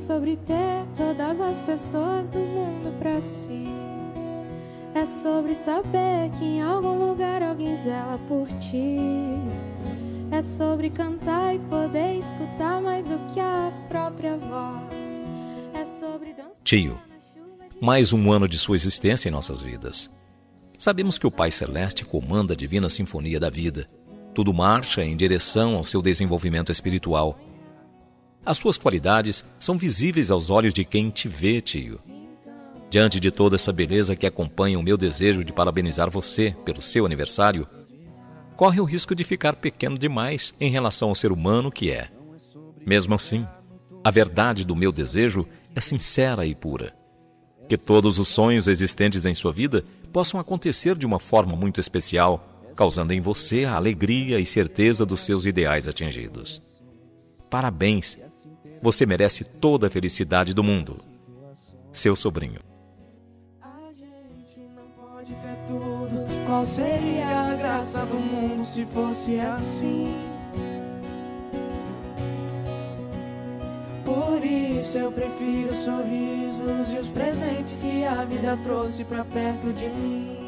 sobre ter todas as pessoas do mundo pra si. É sobre saber que em algum lugar alguém zela por ti. É sobre cantar e poder escutar mais do que a própria voz. É sobre dançar. Tio, mais um ano de sua existência em nossas vidas. Sabemos que o Pai Celeste comanda a divina sinfonia da vida. Tudo marcha em direção ao seu desenvolvimento espiritual. As suas qualidades são visíveis aos olhos de quem te vê, tio. Diante de toda essa beleza que acompanha o meu desejo de parabenizar você pelo seu aniversário, corre o risco de ficar pequeno demais em relação ao ser humano que é. Mesmo assim, a verdade do meu desejo é sincera e pura. Que todos os sonhos existentes em sua vida possam acontecer de uma forma muito especial, causando em você a alegria e certeza dos seus ideais atingidos. Parabéns! Você merece toda a felicidade do mundo. Seu sobrinho. A gente não pode ter tudo. Qual seria a graça do mundo se fosse assim? Por isso eu prefiro os sorrisos e os presentes que a vida trouxe pra perto de mim.